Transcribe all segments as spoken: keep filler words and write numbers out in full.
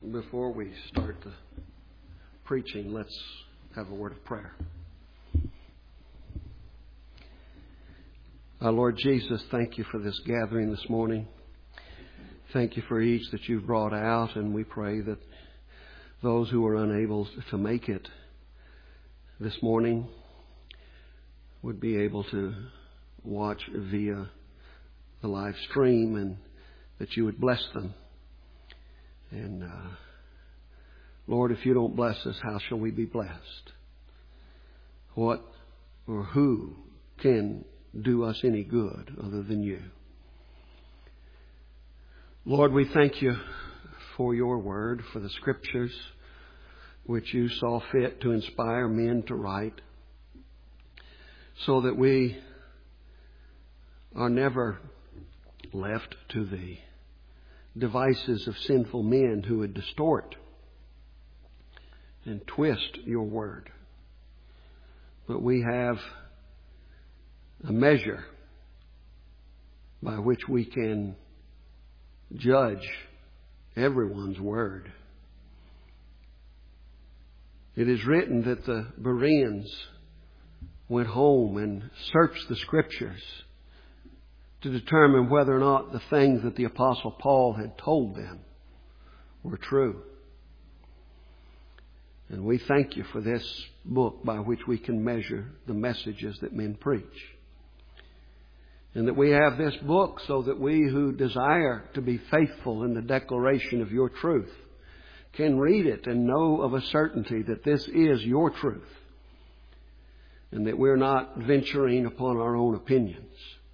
Before we start the preaching, let's have a word of prayer. Our Lord Jesus, thank you for this gathering this morning. Thank you for each that you've brought out, and we pray that those who are unable to make it this morning would be able to watch via the live stream, and that you would bless them. And, uh, Lord, if you don't bless us, how shall we be blessed? What or who can do us any good other than you? Lord, we thank you for your word, for the scriptures which you saw fit to inspire men to write, so that we are never left to the devices of sinful men who would distort and twist your word. But we have a measure by which we can judge everyone's word. It is written that the Bereans went home and searched the scriptures to determine whether or not the things that the Apostle Paul had told them were true. And we thank you for this book by which we can measure the messages that men preach. And that we have this book so that we who desire to be faithful in the declaration of your truth can read it and know of a certainty that this is your truth, and that we're not venturing upon our own opinions.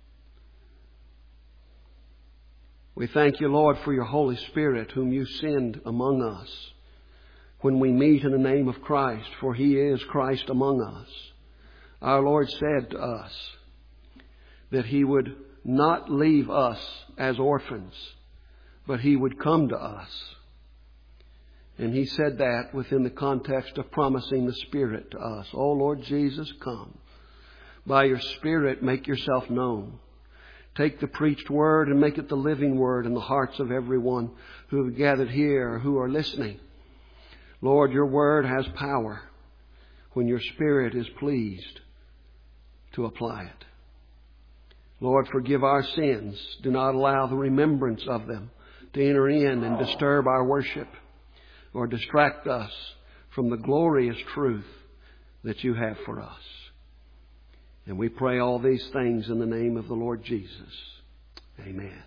We thank you, Lord, for your Holy Spirit, whom you send among us when we meet in the name of Christ, for he is Christ among us. Our Lord said to us that he would not leave us as orphans, but he would come to us. And he said that within the context of promising the Spirit to us. Oh, Lord Jesus, come. By your Spirit, make yourself known. Take the preached word and make it the living word in the hearts of everyone who have gathered here or who are listening. Lord, your word has power when your Spirit is pleased to apply it. Lord, forgive our sins. Do not allow the remembrance of them to enter in and disturb our worship or distract us from the glorious truth that you have for us. And we pray all these things in the name of the Lord Jesus. Amen.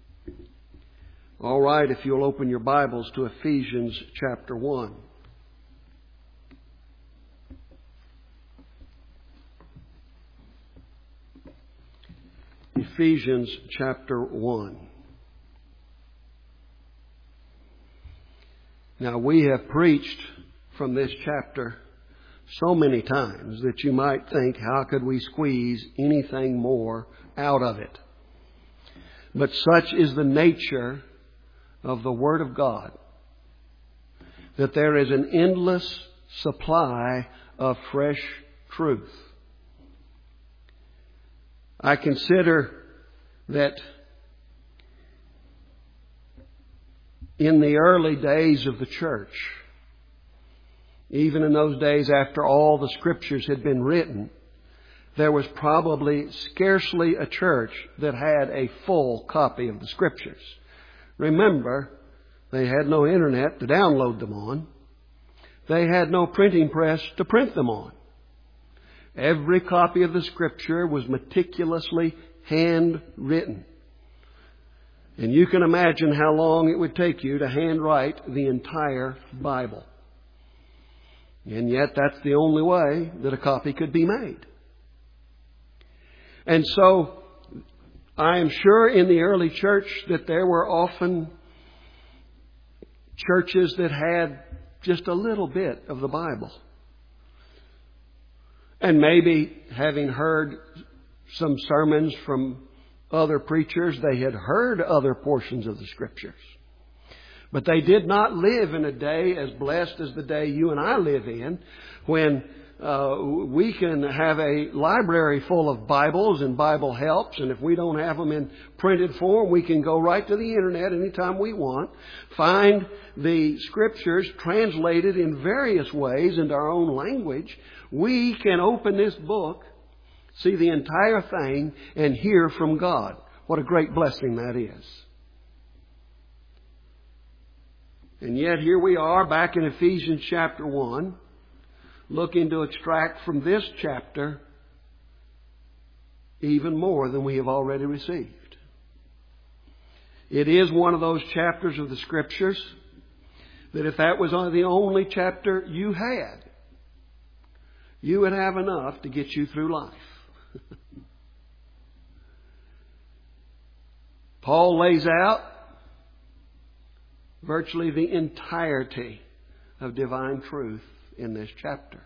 All right, if you'll open your Bibles to Ephesians chapter one. Ephesians chapter one. Now, we have preached from this chapter so many times that you might think, how could we squeeze anything more out of it? But such is the nature of the Word of God, that there is an endless supply of fresh truth. I consider that in the early days of the church, even in those days after all the scriptures had been written, there was probably scarcely a church that had a full copy of the scriptures. Remember, they had no internet to download them on. They had no printing press to print them on. Every copy of the scripture was meticulously handwritten. And you can imagine how long it would take you to handwrite the entire Bible. And yet that's the only way that a copy could be made. And so I am sure in the early church that there were often churches that had just a little bit of the Bible. And maybe having heard some sermons from other preachers, they had heard other portions of the scriptures. But they did not live in a day as blessed as the day you and I live in, when Uh, we can have a library full of Bibles and Bible helps, and if we don't have them in printed form, we can go right to the internet anytime we want, find the Scriptures translated in various ways into our own language. We can open this book, see the entire thing, and hear from God. What a great blessing that is. And yet here we are back in Ephesians chapter one, looking to extract from this chapter even more than we have already received. It is one of those chapters of the Scriptures that if that was the only chapter you had, you would have enough to get you through life. Paul lays out virtually the entirety of divine truth in this chapter.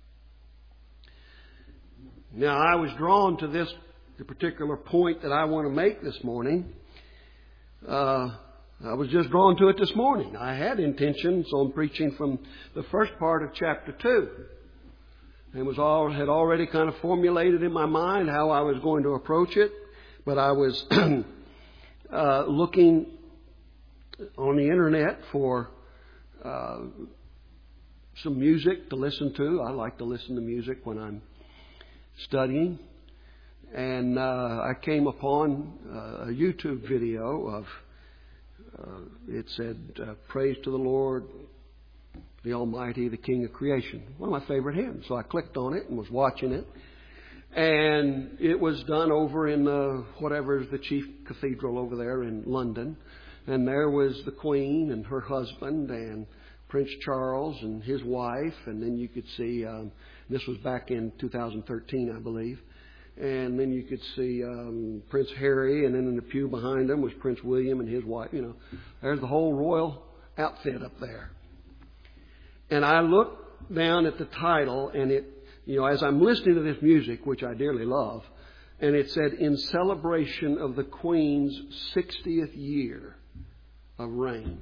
Now, I was drawn to this the particular point that I want to make this morning. Uh, I was just drawn to it this morning. I had intentions on preaching from the first part of chapter two. And was all had already kind of formulated in my mind how I was going to approach it. But I was uh, looking on the internet for uh, some music to listen to. I like to listen to music when I'm studying. And uh, I came upon uh, a YouTube video of, uh, it said, uh, praise to the Lord, the Almighty, the King of creation. One of my favorite hymns. So I clicked on it and was watching it. And it was done over in the, whatever is the chief cathedral over there in London. And there was the Queen and her husband and Prince Charles and his wife. And then you could see, um, this was back in two thousand thirteen, I believe. And then you could see um, Prince Harry. And then in the pew behind him was Prince William and his wife. You know, there's the whole royal outfit up there. And I looked down at the title, and it, you know, as I'm listening to this music, which I dearly love, and it said, in celebration of the Queen's sixtieth year of reign.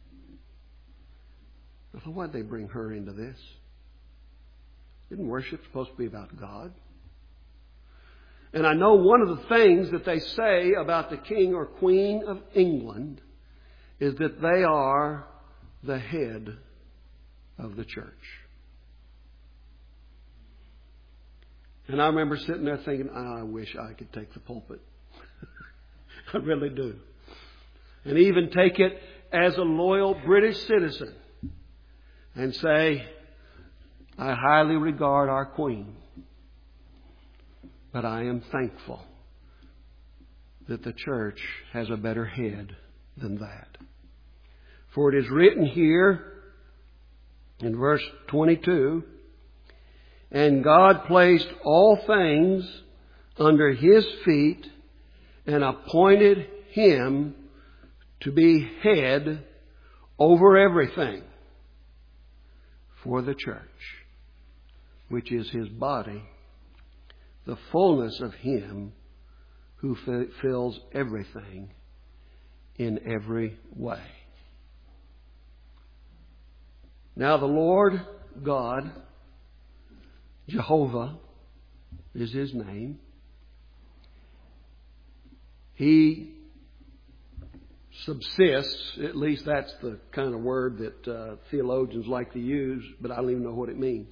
I thought, why'd they bring her into this? Isn't worship supposed to be about God? And I know one of the things that they say about the King or Queen of England is that they are the head of the church. And I remember sitting there thinking, I wish I could take the pulpit. I really do. And even take it as a loyal British citizen and say, I highly regard our Queen, but I am thankful that the church has a better head than that. For it is written here in verse twenty-two, and God placed all things under His feet and appointed Him to be head over everything for the church, which is His body, the fullness of Him who f- fills everything in every way. Now the Lord God, Jehovah is His name. He subsists, at least that's the kind of word that uh, theologians like to use, but I don't even know what it means.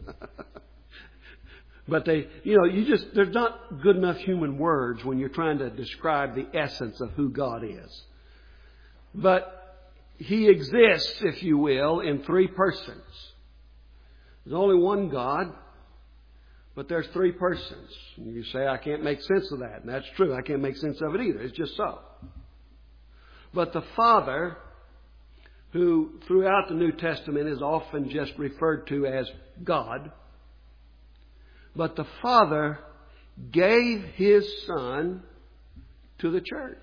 But they, you know, you just, there's not good enough human words when you're trying to describe the essence of who God is. But He exists, if you will, in three persons. There's only one God, but there's three persons. And you say, I can't make sense of that. And that's true. I can't make sense of it either. It's just so. But the Father, who throughout the New Testament is often just referred to as God, but the Father gave His Son to the church.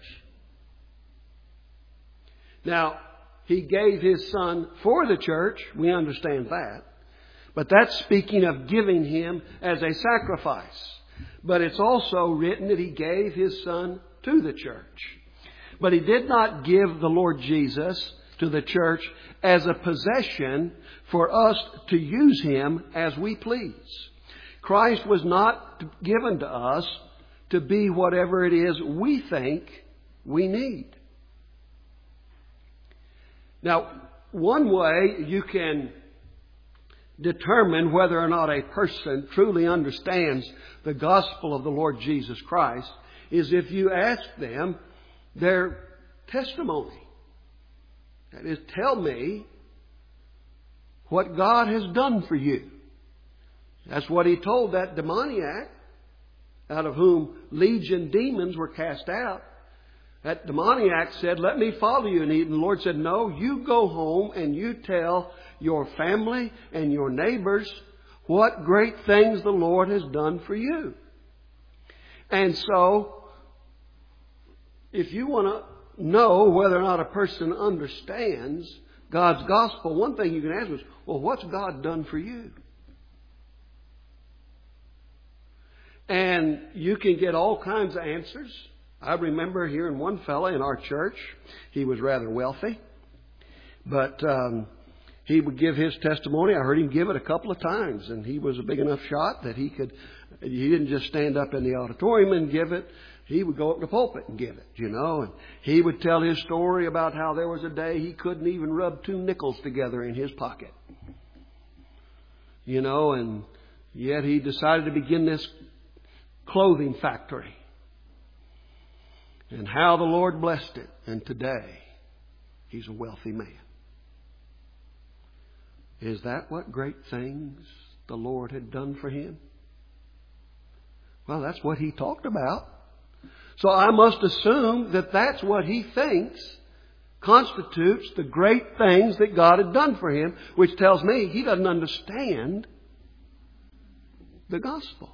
Now, He gave His Son for the church. We understand that. But that's speaking of giving Him as a sacrifice. But it's also written that He gave His Son to the church. But He did not give the Lord Jesus to the church as a possession for us to use Him as we please. Christ was not given to us to be whatever it is we think we need. Now, one way you can determine whether or not a person truly understands the gospel of the Lord Jesus Christ is if you ask them their testimony. That is, tell me what God has done for you. That's what He told that demoniac, out of whom legion demons were cast out. That demoniac said, let me follow you. And the Lord said, no, you go home and you tell your family and your neighbors what great things the Lord has done for you. And so, if you want to know whether or not a person understands God's gospel, one thing you can ask is, well, what's God done for you? And you can get all kinds of answers. I remember hearing one fella in our church. He was rather wealthy. But um, he would give his testimony. I heard him give it a couple of times. And he was a big enough shot that he could, he didn't just stand up in the auditorium and give it. He would go up to the pulpit and give it, you know. And he would tell his story about how there was a day he couldn't even rub two nickels together in his pocket. You know, and yet he decided to begin this clothing factory. And how the Lord blessed it. And today, he's a wealthy man. Is that what great things the Lord had done for him? Well, that's what he talked about. So I must assume that that's what he thinks constitutes the great things that God had done for him, which tells me he doesn't understand the gospel.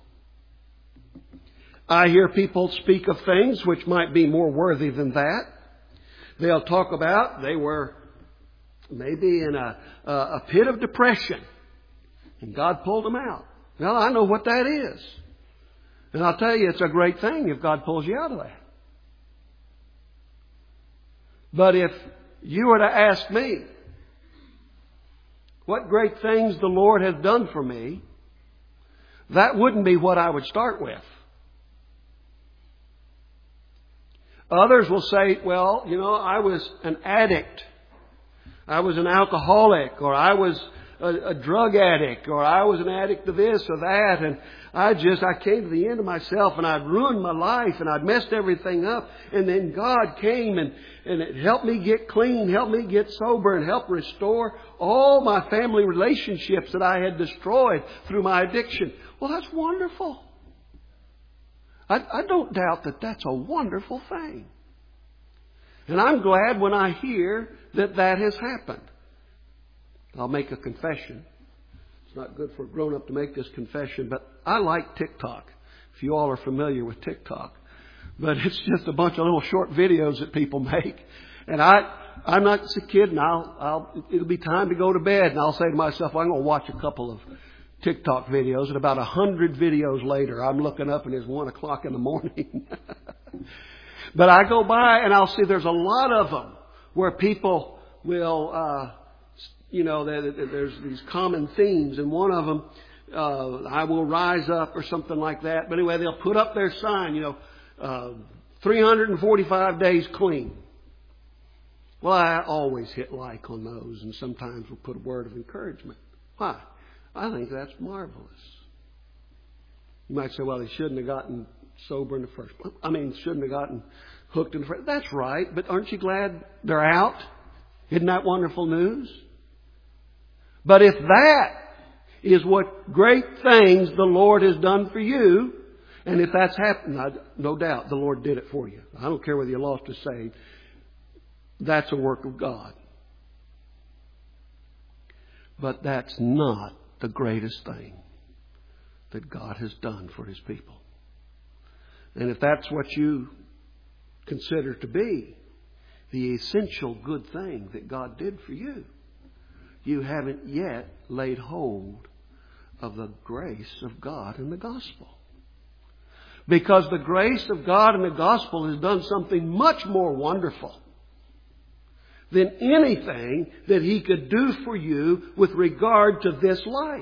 I hear people speak of things which might be more worthy than that. They'll talk about they were maybe in a, a pit of depression and God pulled them out. Well, I know what that is. And I'll tell you, it's a great thing if God pulls you out of that. But if you were to ask me, what great things the Lord has done for me, that wouldn't be what I would start with. Others will say, well, you know, I was an addict. I was an alcoholic, or I was a, a drug addict, or I was an addict of this or that, and I just, I came to the end of myself, and I'd ruined my life, and I'd messed everything up, and then God came and, and it helped me get clean, helped me get sober, and helped restore all my family relationships that I had destroyed through my addiction. Well, that's wonderful. I, I don't doubt that that's a wonderful thing. And I'm glad when I hear that that has happened. I'll make a confession. It's not good for a grown-up to make this confession, but I like TikTok. If you all are familiar with TikTok. But it's just a bunch of little short videos that people make. And I, I'm not just a kid, and I'll, I'll, it'll be time to go to bed, and I'll say to myself, well, I'm going to watch a couple of TikTok videos, and about a hundred videos later, I'm looking up and it's one o'clock in the morning. But I go by and I'll see there's a lot of them where people will, uh, you know, there's these common themes, and one of them, uh, I will rise up or something like that. But anyway, they'll put up their sign, you know, uh, three hundred forty-five days clean. Well, I always hit like on those, and sometimes we'll put a word of encouragement. Why? I think that's marvelous. You might say, well, he shouldn't have gotten sober in the first place. I mean, shouldn't have gotten hooked in the first. That's right, but aren't you glad they're out? Isn't that wonderful news? But if that is what great things the Lord has done for you, and if that's happened, I, no doubt the Lord did it for you. I don't care whether you lost or saved. That's a work of God. But that's not the greatest thing that God has done for His people. And if that's what you consider to be the essential good thing that God did for you, you haven't yet laid hold of the grace of God in the gospel. Because the grace of God in the gospel has done something much more wonderful than anything that He could do for you with regard to this life.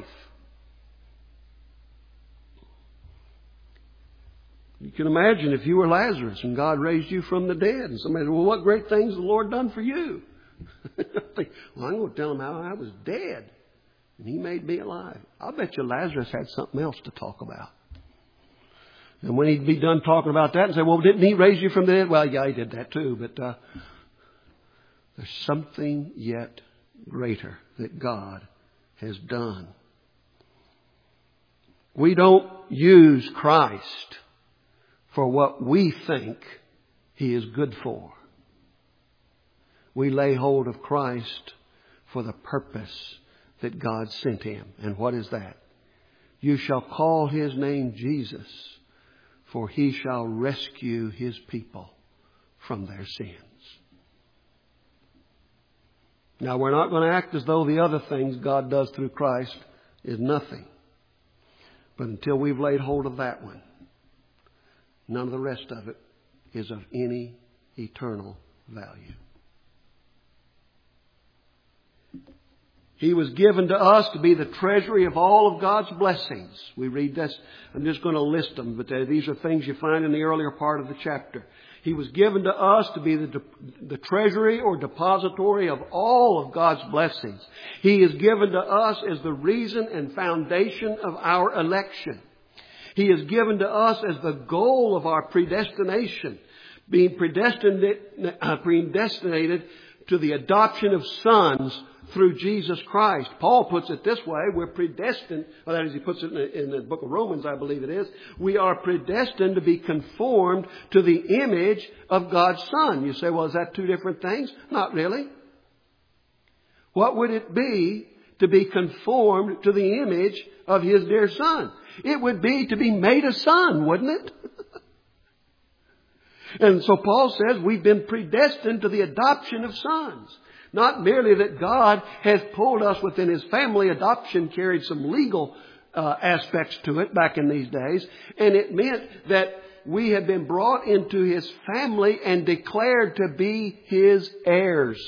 You can imagine if you were Lazarus and God raised you from the dead and somebody said, well, what great things the Lord done for you? Think, well, I'm going to tell him how I was dead and He made me alive. I'll bet you Lazarus had something else to talk about. And when he'd be done talking about that and say, well, didn't He raise you from the dead? Well, yeah, He did that too. But uh, there's something yet greater that God has done. We don't use Christ for what we think He is good for. We lay hold of Christ for the purpose that God sent Him. And what is that? You shall call His name Jesus, for He shall rescue His people from their sins. Now, we're not going to act as though the other things God does through Christ is nothing. But until we've laid hold of that one, none of the rest of it is of any eternal value. He was given to us to be the treasury of all of God's blessings. We read this. I'm just going to list them, but these are things you find in the earlier part of the chapter. He was given to us to be the, the treasury or depository of all of God's blessings. He is given to us as the reason and foundation of our election. He is given to us as the goal of our predestination, being predestinated, uh, predestinated to the adoption of sons through Jesus Christ. Paul puts it this way, we're predestined, well, that is, he puts it in the, in the book of Romans, I believe it is. We are predestined to be conformed to the image of God's Son. You say, well, is that two different things? Not really. What would it be to be conformed to the image of His dear Son? It would be to be made a son, wouldn't it? And so Paul says we've been predestined to the adoption of sons. Not merely that God has pulled us within His family. Adoption carried some legal uh, aspects to it back in these days. And it meant that we had been brought into His family and declared to be His heirs.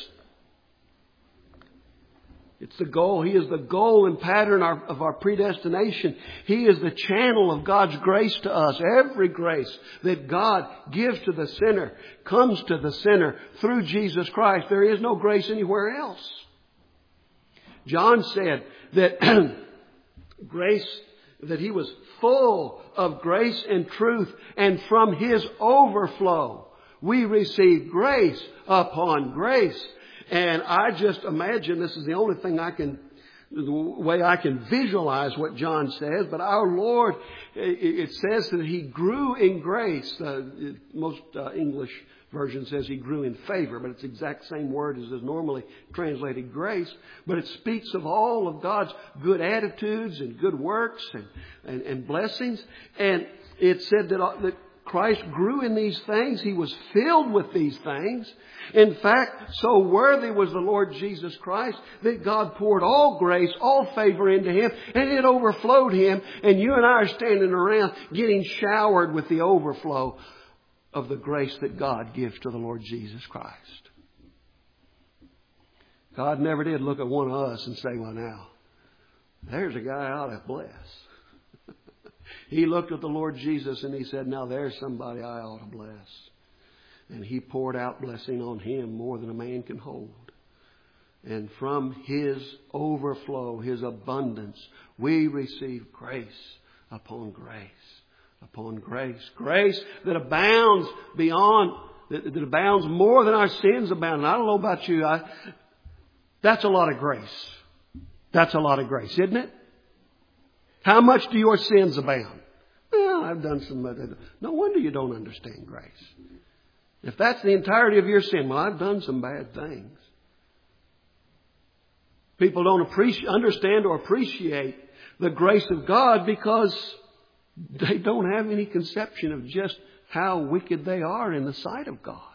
It's the goal. He is the goal and pattern of our predestination. He is the channel of God's grace to us. Every grace that God gives to the sinner comes to the sinner through Jesus Christ. There is no grace anywhere else. John said that grace, that he was full of grace and truth, and from His overflow we receive grace upon grace. And I just imagine, this is the only thing I can, the way I can visualize what John says, but our Lord, it says that He grew in grace. Uh, most uh, English version says He grew in favor, but it's the exact same word as is normally translated grace. But it speaks of all of God's good attitudes and good works and, and, and blessings. And it said that, that Christ grew in these things. He was filled with these things. In fact, so worthy was the Lord Jesus Christ that God poured all grace, all favor into Him, and it overflowed Him. And you and I are standing around getting showered with the overflow of the grace that God gives to the Lord Jesus Christ. God never did look at one of us and say, well, now, there's a guy I ought to bless. He looked at the Lord Jesus and He said, now there's somebody I ought to bless. And He poured out blessing on him more than a man can hold. And from His overflow, His abundance, we receive grace upon grace upon grace. Grace that abounds beyond, that, that abounds more than our sins abound. And I don't know about you, I, that's a lot of grace. That's a lot of grace, isn't it? How much do your sins abound? Well, I've done some. No wonder you don't understand grace. If that's the entirety of your sin, well, I've done some bad things. People don't appreciate, understand or appreciate the grace of God because they don't have any conception of just how wicked they are in the sight of God.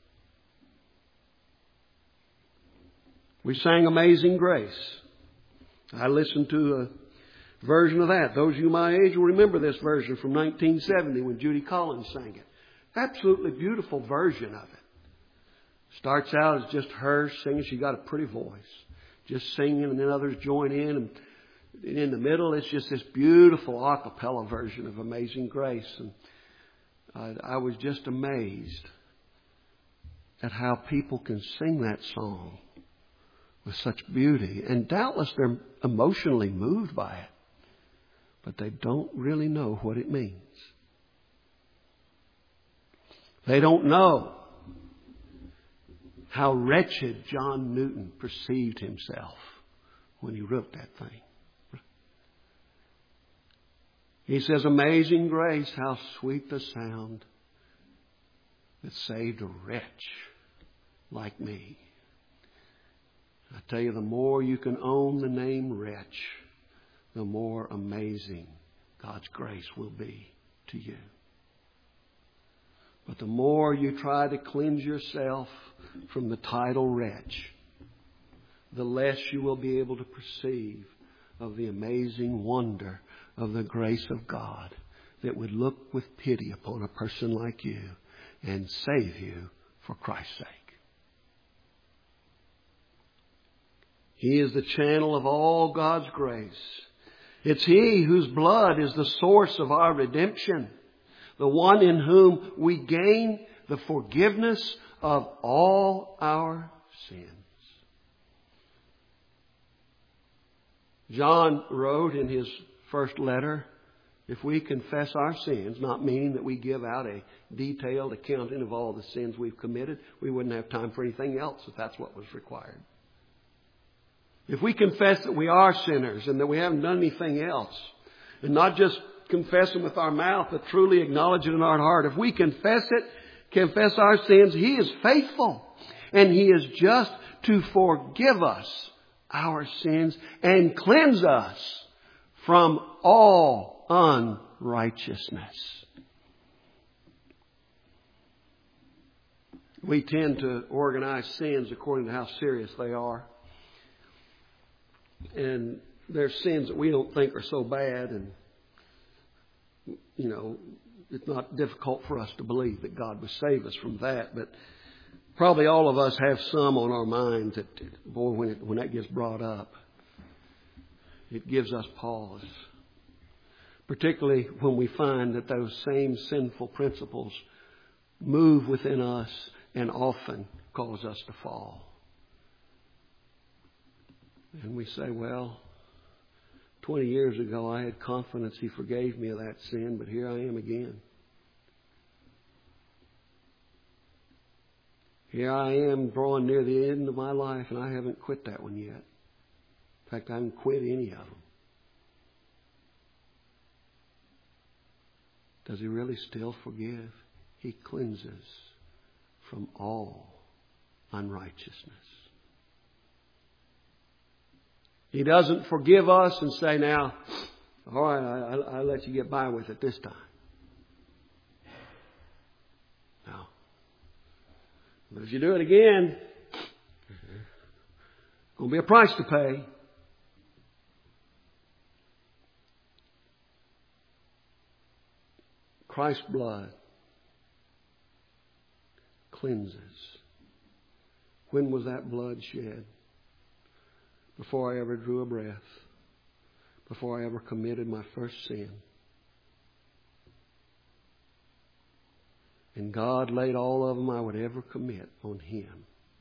We sang Amazing Grace. I listened to a version of that. Those of you my age will remember this version from nineteen seventy when Judy Collins sang it. Absolutely beautiful version of it. Starts out as just her singing. She got a pretty voice. Just singing, and then others join in. And in the middle, it's just this beautiful a cappella version of Amazing Grace. And I, I was just amazed at how people can sing that song with such beauty. And doubtless they're emotionally moved by it. But they don't really know what it means. They don't know how wretched John Newton perceived himself when he wrote that thing. He says, "Amazing grace, how sweet the sound that saved a wretch like me." I tell you, the more you can own the name wretch, the more amazing God's grace will be to you. But the more you try to cleanse yourself from the title wretch, the less you will be able to perceive of the amazing wonder of the grace of God that would look with pity upon a person like you and save you for Christ's sake. He is the channel of all God's grace. It's He whose blood is the source of our redemption, the one in whom we gain the forgiveness of all our sins. John wrote in his first letter, if we confess our sins, not meaning that we give out a detailed accounting of all the sins we've committed, we wouldn't have time for anything else if that's what was required. If we confess that we are sinners and that we haven't done anything else, and not just confess them with our mouth, but truly acknowledge it in our heart, if we confess it, confess our sins, He is faithful and He is just to forgive us our sins and cleanse us from all unrighteousness. We tend to organize sins according to how serious they are. And there's sins that we don't think are so bad, and, you know, it's not difficult for us to believe that God would save us from that. But probably all of us have some on our minds that, boy, when, it, when that gets brought up, it gives us pause. Particularly when we find that those same sinful principles move within us and often cause us to fall. And we say, well, twenty years ago I had confidence He forgave me of that sin, but here I am again. Here I am drawing near the end of my life, and I haven't quit that one yet. In fact, I haven't quit any of them. Does He really still forgive? He cleanses from all unrighteousness. He doesn't forgive us and say, now, all right, I, I'll let you get by with it this time. No. But if you do it again, there's going to be a price to pay. Christ's blood cleanses. When was that blood shed? Before I ever drew a breath. Before I ever committed my first sin. And God laid all of them I would ever commit on Him.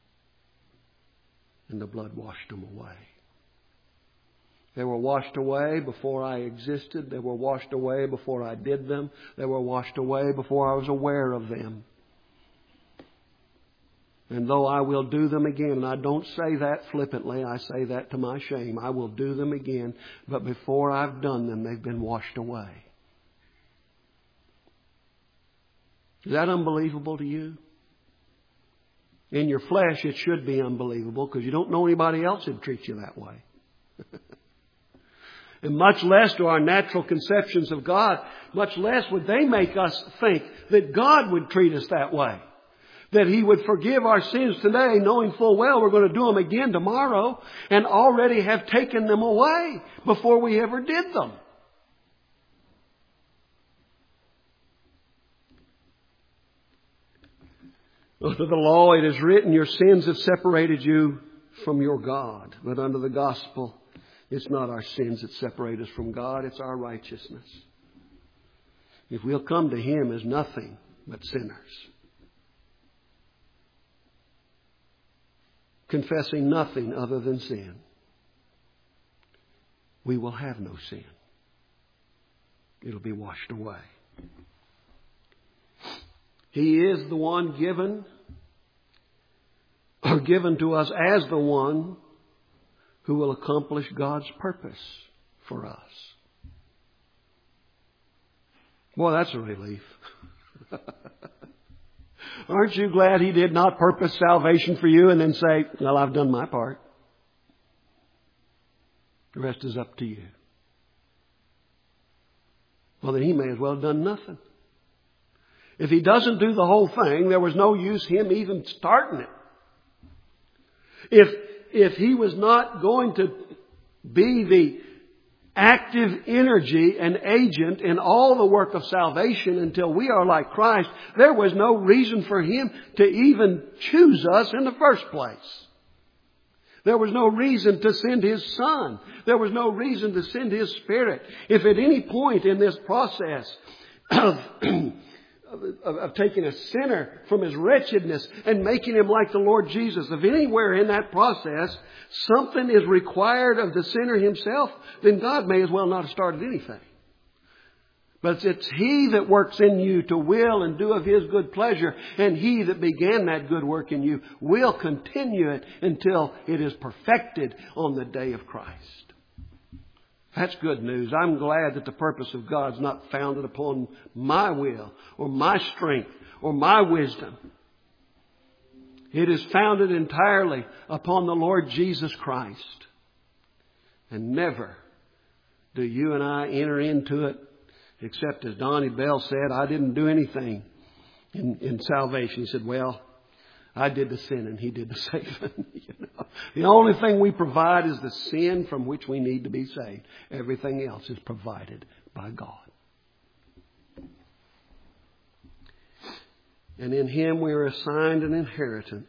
And the blood washed them away. They were washed away before I existed. They were washed away before I did them. They were washed away before I was aware of them. And though I will do them again, and I don't say that flippantly, I say that to my shame, I will do them again, but before I've done them, they've been washed away. Is that unbelievable to you? In your flesh, it should be unbelievable because you don't know anybody else who'd treat you that way. And much less to our natural conceptions of God, much less would they make us think that God would treat us that way. That He would forgive our sins today, knowing full well we're going to do them again tomorrow, and already have taken them away before we ever did them. Under the law it is written, your sins have separated you from your God. But under the gospel, it's not our sins that separate us from God, it's our righteousness. If we'll come to Him as nothing but sinners, confessing nothing other than sin, we will have no sin. It'll be washed away. He is the one given, or given to us as the one who will accomplish God's purpose for us. Boy, that's a relief. Aren't you glad He did not purpose salvation for you and then say, well, I've done my part. The rest is up to you. Well, then He may as well have done nothing. If He doesn't do the whole thing, there was no use Him even starting it. If, if He was not going to be the active energy and agent in all the work of salvation until we are like Christ, there was no reason for Him to even choose us in the first place. There was no reason to send His Son. There was no reason to send His Spirit. If at any point in this process of, of, of taking a sinner from his wretchedness and making him like the Lord Jesus, if anywhere in that process something is required of the sinner himself, then God may as well not have started anything. But it's He that works in you to will and do of His good pleasure. And He that began that good work in you will continue it until it is perfected on the day of Christ. That's good news. I'm glad that the purpose of God is not founded upon my will or my strength or my wisdom. It is founded entirely upon the Lord Jesus Christ. And never do you and I enter into it, except as Donnie Bell said, I didn't do anything in, in salvation. He said, well, I did the sin and He did the saving. You know? The only thing we provide is the sin from which we need to be saved. Everything else is provided by God. And in Him we are assigned an inheritance.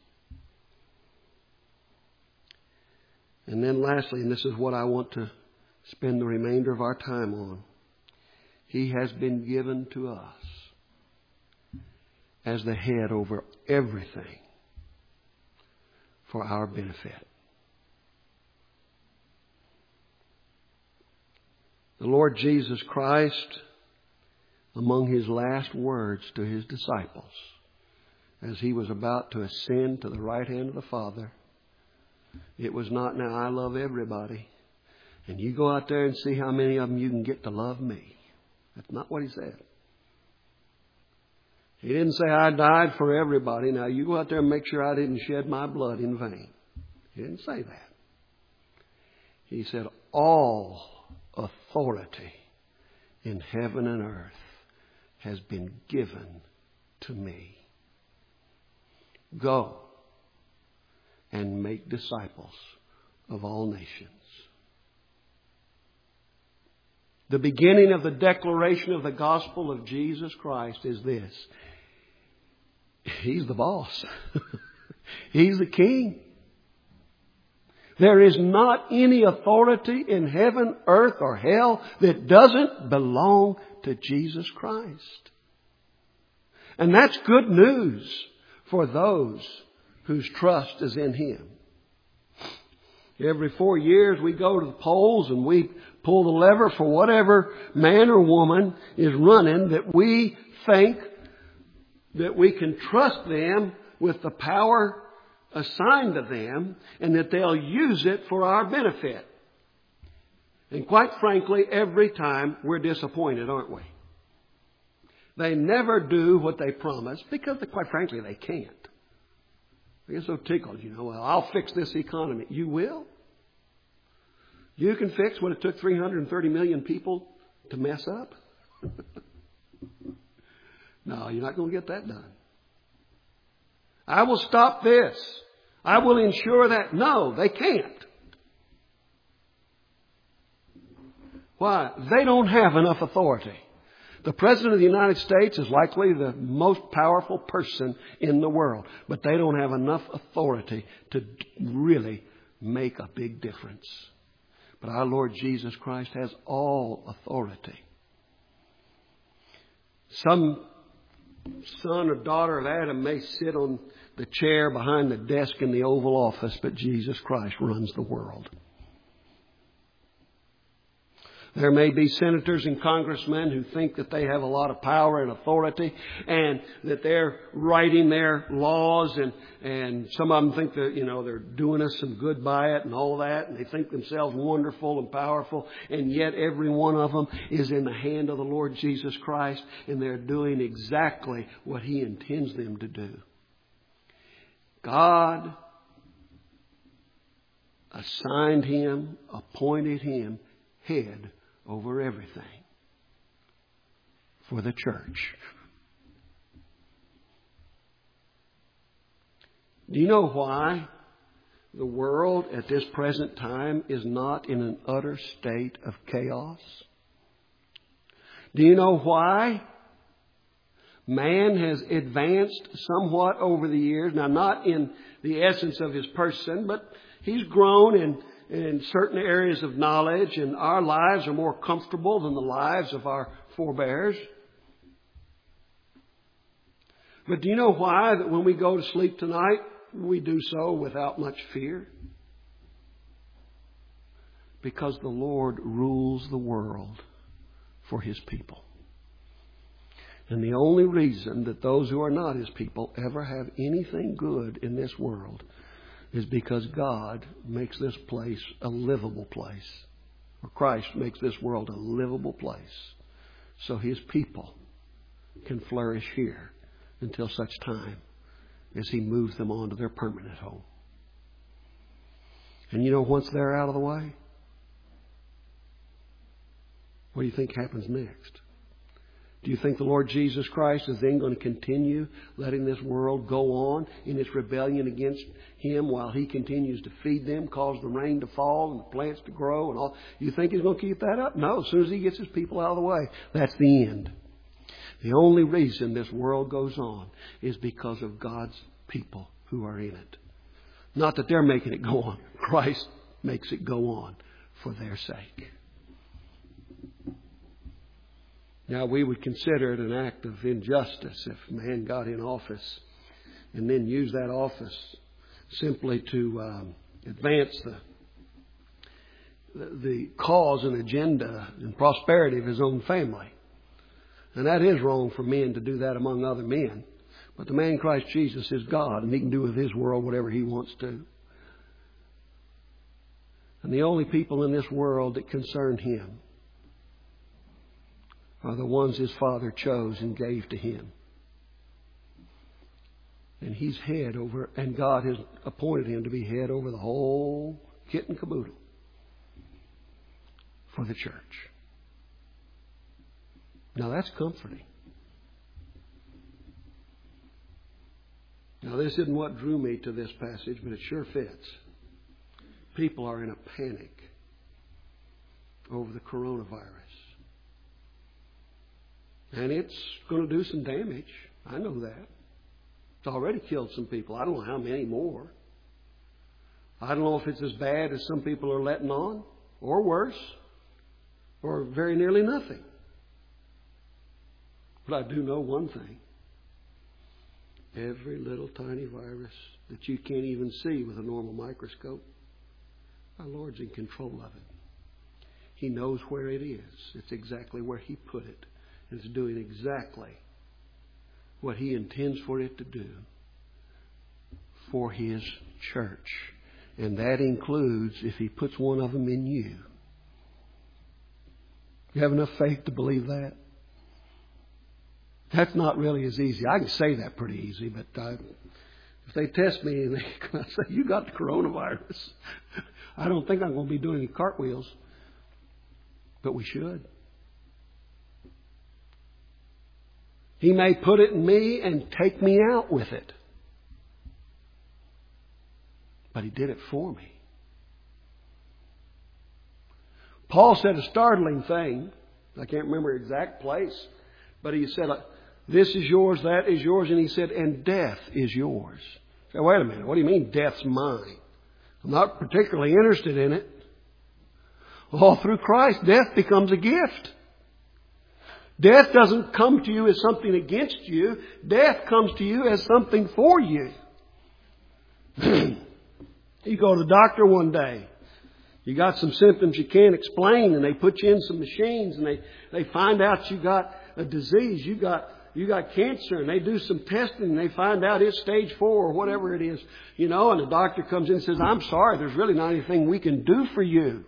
And then lastly, and this is what I want to spend the remainder of our time on, He has been given to us as the head over everything for our benefit. The Lord Jesus Christ, among His last words to His disciples, as He was about to ascend to the right hand of the Father, it was not, now I love everybody, and you go out there and see how many of them you can get to love me. That's not what He said. He didn't say I died for everybody. Now you go out there and make sure I didn't shed my blood in vain. He didn't say that. He said all authority in heaven and earth has been given to me. Go and make disciples of all nations. The beginning of the declaration of the gospel of Jesus Christ is this. He's the boss. He's the king. There is not any authority in heaven, earth, or hell that doesn't belong to Jesus Christ. And that's good news for those whose trust is in Him. Every four years we go to the polls and we pull the lever for whatever man or woman is running that we think that we can trust them with the power assigned to them and that they'll use it for our benefit. And quite frankly, every time we're disappointed, aren't we? They never do what they promise because, quite frankly, they can't. They get so tickled, you know, well, I'll fix this economy. You will? You can fix what it took three hundred thirty million people to mess up? No, you're not going to get that done. I will stop this. I will ensure that. No, they can't. Why? They don't have enough authority. The President of the United States is likely the most powerful person in the world, but they don't have enough authority to really make a big difference. But our Lord Jesus Christ has all authority. Some son or daughter of Adam may sit on the chair behind the desk in the Oval Office, but Jesus Christ runs the world. There may be senators and congressmen who think that they have a lot of power and authority and that they're writing their laws, and, and some of them think that, you know, they're doing us some good by it and all that, and they think themselves wonderful and powerful, and yet every one of them is in the hand of the Lord Jesus Christ, and they're doing exactly what He intends them to do. God assigned him, appointed him head over everything for the church. Do you know why the world at this present time is not in an utter state of chaos? Do you know why man has advanced somewhat over the years? Now, not in the essence of his person, but he's grown in in certain areas of knowledge, and our lives are more comfortable than the lives of our forebears. But do you know why that when we go to sleep tonight, we do so without much fear? Because the Lord rules the world for His people. And the only reason that those who are not His people ever have anything good in this world is because God makes this place a livable place. Or Christ makes this world a livable place. So His people can flourish here until such time as He moves them on to their permanent home. And you know, once they're out of the way, what do you think happens next? Do you think the Lord Jesus Christ is then going to continue letting this world go on in its rebellion against Him while He continues to feed them, cause the rain to fall and the plants to grow and all? You think He's going to keep that up? No. As soon as He gets His people out of the way, that's the end. The only reason this world goes on is because of God's people who are in it. Not that they're making it go on. Christ makes it go on for their sake. Now, we would consider it an act of injustice if man got in office and then used that office simply to um, advance the, the cause and agenda and prosperity of his own family. And that is wrong for men to do that among other men. But the man Christ Jesus is God, and He can do with His world whatever He wants to. And the only people in this world that concern Him are the ones His Father chose and gave to Him. And He's head over, and God has appointed Him to be head over the whole kit and caboodle for the church. Now that's comforting. Now this isn't what drew me to this passage, but it sure fits. People are in a panic over the coronavirus. And it's going to do some damage. I know that. It's already killed some people. I don't know how many more. I don't know if it's as bad as some people are letting on, or worse, or very nearly nothing. But I do know one thing. Every little tiny virus that you can't even see with a normal microscope, our Lord's in control of it. He knows where it is. It's exactly where He put it. It's doing exactly what He intends for it to do for His church. And that includes if He puts one of them in you. You have enough faith to believe that? That's not really as easy. I can say that pretty easy, but I, if they test me and they say, you got the coronavirus, I don't think I'm going to be doing any cartwheels. But we should. He may put it in me and take me out with it. But He did it for me. Paul said a startling thing. I can't remember the exact place. But He said, this is yours, that is yours. And He said, and death is yours. I said, wait a minute. What do you mean death's mine? I'm not particularly interested in it. All through Christ, death becomes a gift. Death doesn't come to you as something against you. Death comes to you as something for you. You go to the doctor one day. You got some symptoms you can't explain, and they put you in some machines, and they, they find out you got a disease. You got you got cancer, and they do some testing, and they find out it's stage four or whatever it is. You know, and the doctor comes in and says, I'm sorry, there's really not anything we can do for you.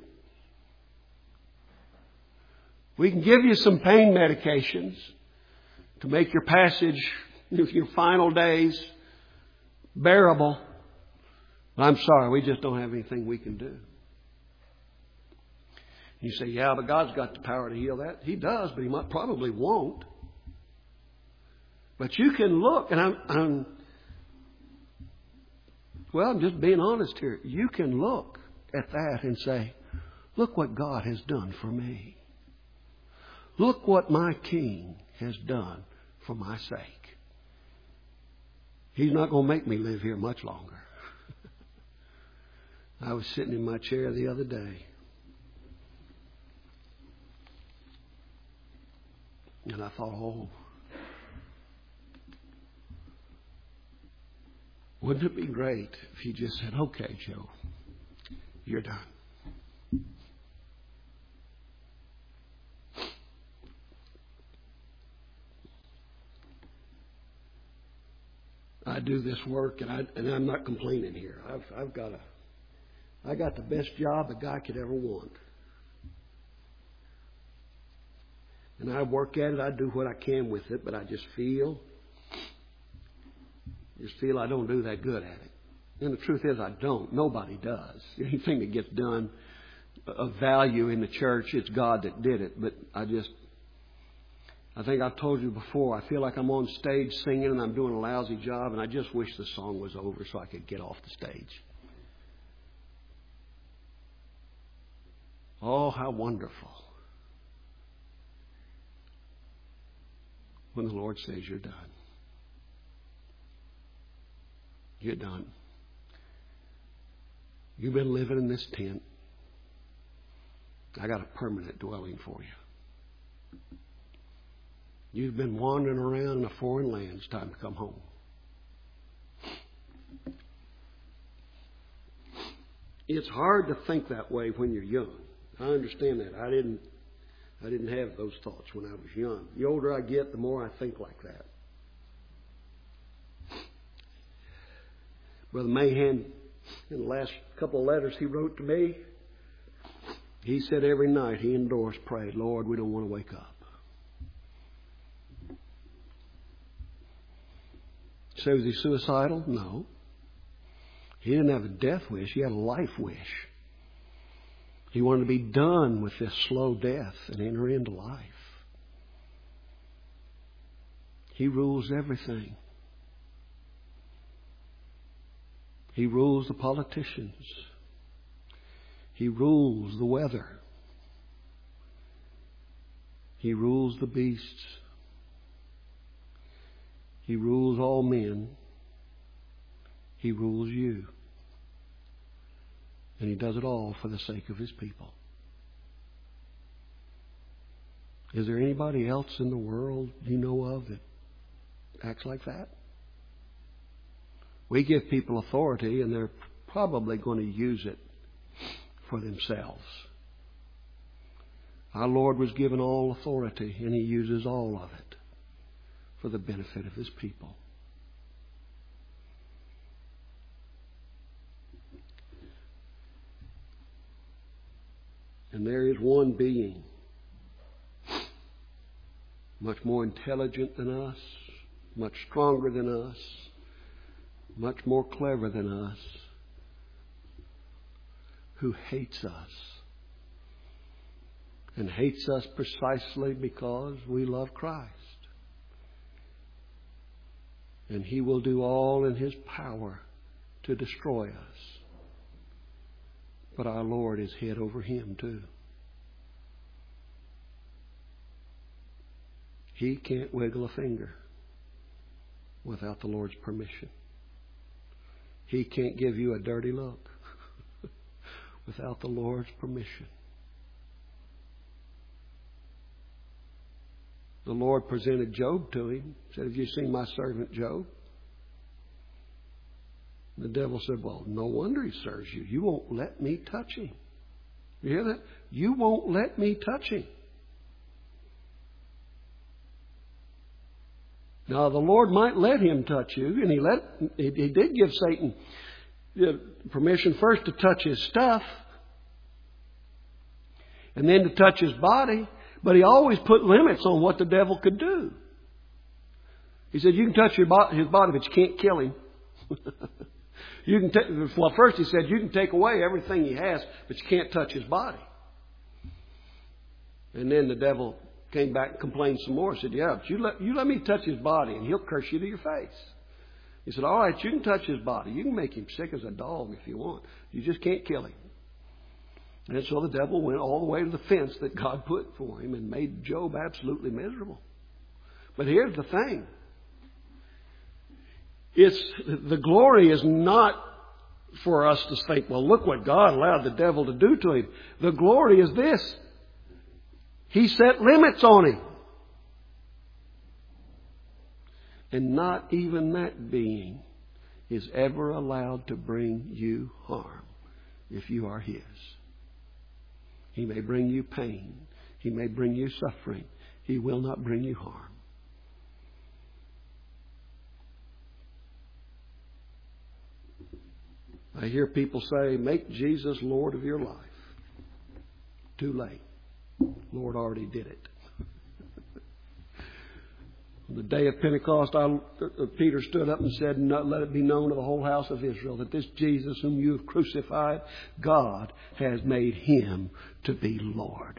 We can give you some pain medications to make your passage, your final days, bearable. But I'm sorry, we just don't have anything we can do. You say, yeah, but God's got the power to heal that. He does, but He might, probably won't. But you can look, and I'm, I'm, well, I'm just being honest here. You can look at that and say, look what God has done for me. Look what my King has done for my sake. He's not going to make me live here much longer. I was sitting in my chair the other day, and I thought, oh, wouldn't it be great if He just said, okay, Joe, you're done. I do this work, and, I, and I'm not complaining here. I've, I've got a, I got the best job a guy could ever want. And I work at it. I do what I can with it, but I just feel, just feel I don't do that good at it. And the truth is, I don't. Nobody does. Anything that gets done of value in the church, it's God that did it. But I just, I think I've told you before, I feel like I'm on stage singing and I'm doing a lousy job, and I just wish the song was over so I could get off the stage. Oh, how wonderful when the Lord says you're done. You're done. You've been living in this tent. I got a permanent dwelling for you. You've been wandering around in a foreign land. It's time to come home. It's hard to think that way when you're young. I understand that. I didn't I didn't have those thoughts when I was young. The older I get, the more I think like that. Brother Mahan, in the last couple of letters he wrote to me, he said every night he and Doris prayed, Lord, we don't want to wake up. So was he suicidal? No. He didn't have a death wish. He had a life wish. He wanted to be done with this slow death and enter into life. He rules everything. He rules the politicians. He rules the weather. He rules the beasts. He rules all men. He rules you. And He does it all for the sake of His people. Is there anybody else in the world you know of that acts like that? We give people authority, and they're probably going to use it for themselves. Our Lord was given all authority, and He uses all of it for the benefit of His people. And there is one being much more intelligent than us, much stronger than us, much more clever than us, who hates us. And hates us precisely because we love Christ. And He will do all in His power to destroy us. But our Lord is head over him too. he can't wiggle a finger without the Lord's permission. He can't give you a dirty look without the Lord's permission. The Lord presented Job to him. Said, have you seen my servant Job? The devil said, well, no wonder he serves you. You won't let me touch him. You hear that? You won't let me touch him. Now, the Lord might let him touch you, and he let he, he did give Satan permission first to touch his stuff, and then to touch his body, but he always put limits on what the devil could do. He said, you can touch your bo- his body, but you can't kill him. You can take, well, first he said, you can take away everything he has, but you can't touch his body. And then the devil came back and complained some more. Said, yeah, but you let, you let me touch his body and he'll curse you to your face. He said, all right, you can touch his body. You can make him sick as a dog if you want. You just can't kill him. And so the devil went all the way to the fence that God put for him and made Job absolutely miserable. But here's the thing. It's, the glory is not for us to think, well, look what God allowed the devil to do to him. The glory is this. He set limits on him. And not even that being is ever allowed to bring you harm if you are His. He may bring you pain. He may bring you suffering. He will not bring you harm. I hear people say, make Jesus Lord of your life. Too late. Lord already did it. On the day of Pentecost, I, uh, Peter stood up and said, let it be known to the whole house of Israel that this Jesus whom you have crucified, God has made Him to be Lord.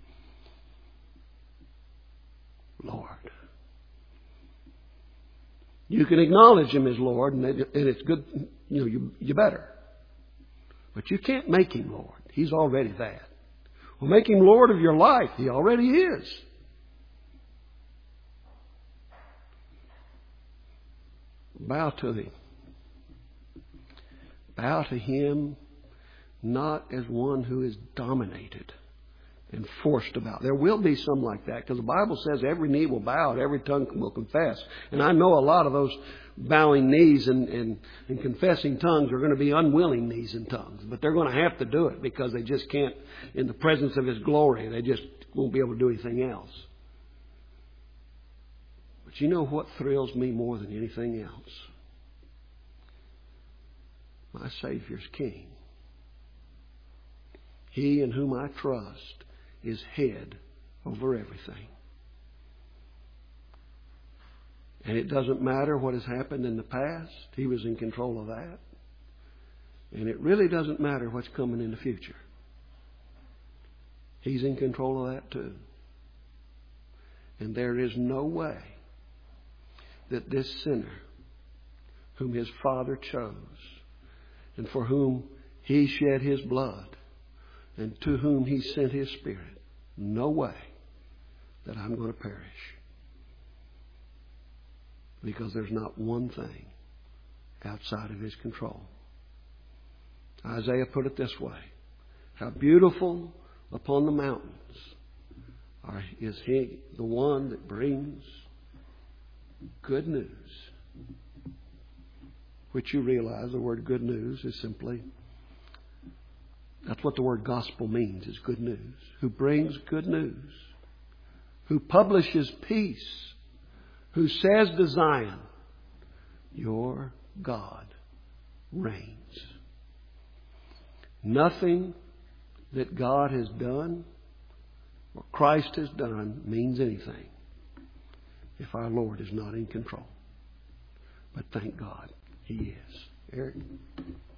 Lord. You can acknowledge Him as Lord, and it's good, you know, you, you better. But you can't make Him Lord. He's already that. Well, make Him Lord of your life. He already is. Bow to Him. Bow to Him not as one who is dominated and forced about. There will be some like that, because the Bible says every knee will bow and every tongue will confess. And I know a lot of those bowing knees and, and, and confessing tongues are going to be unwilling knees and tongues. But they're going to have to do it because they just can't, in the presence of His glory, they just won't be able to do anything else. But you know what thrills me more than anything else? My Savior's King. He in whom I trust is head over everything. And it doesn't matter what has happened in the past. He was in control of that. And it really doesn't matter what's coming in the future. He's in control of that too. And there is no way that this sinner, whom His Father chose, and for whom He shed His blood, and to whom He sent His Spirit, no way that I'm going to perish. Because there's not one thing outside of His control. Isaiah put it this way: how beautiful upon the mountains are, is He, the one that brings good news. Which you realize the word good news is simply, that's what the word gospel means, is good news. Who brings good news. Who publishes peace. Who says to Zion, your God reigns. Nothing that God has done or Christ has done means anything if our Lord is not in control. But thank God He is. Eric?